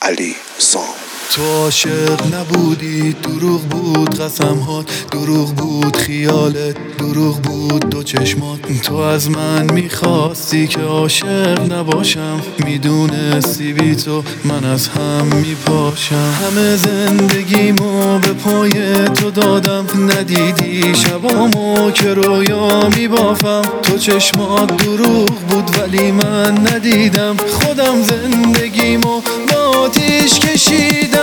علی سام. تو عاشق نبودی، دروغ بود قسم‌هات، دروغ بود خیالت، دروغ بود دو چشمات. تو از من میخواستی که عاشق نباشم، میدونستی بی تو من از هم میپاشم. همه زندگیمو به پای تو دادم، ندیدی شبامو که رویا میبافم. تو چشمات دروغ بود ولی من ندیدم، خودم زندگیمو با آتیش کشیدم.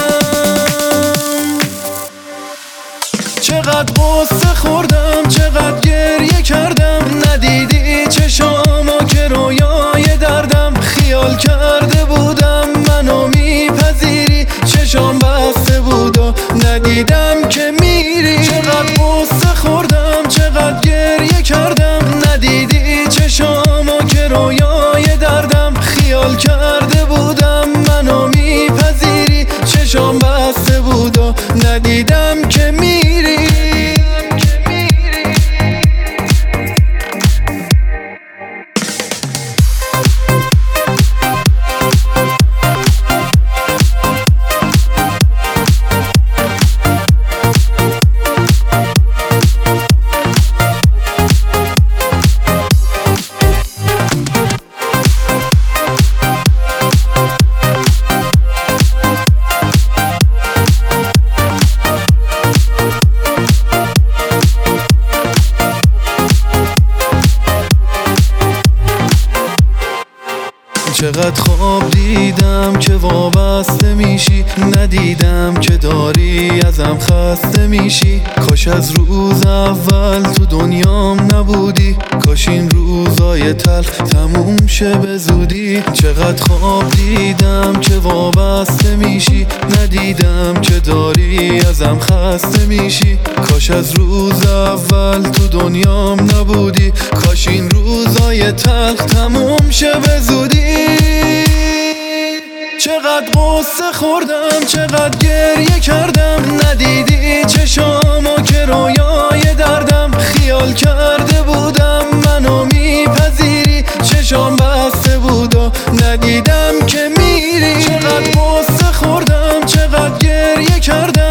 چقدر قصه خوردم، چقدر گریه کردم، ندیدی چشامو که رویای دردم. خیال کرده بودم منو میپذیری، چشام بسته بود و ندیدم که میری. چقدر قصه خوردم، چقدر گریه کردم، ندیدی چشامو که رویای دردم. خیال کرده بودم منو میپذیری، چشام بسته بود و ندیدم که میری. چقدر خواب دیدم که وابسته میشی، ندیدم که داری ازم خسته میشی. کاش از روز اول تو دنیام نبودی، کاش این روزای تلخ تموم شه به زودی. چقدر خواب دیدم که وابسته میشی، ندیدم که داری ازم خسته میشی. کاش از روز اول تو دنیام نبودی، کاش این روزای تلخ تموم شه به زودی. چقدر قصه خوردم، چقدر گریه کردم، ندیدی چشامو که رویای دردم. خیال کرده بودم منو میپذیری، چشام بسته بود و ندیدم که میری. چقدر قصه خوردم، چقدر گریه کردم،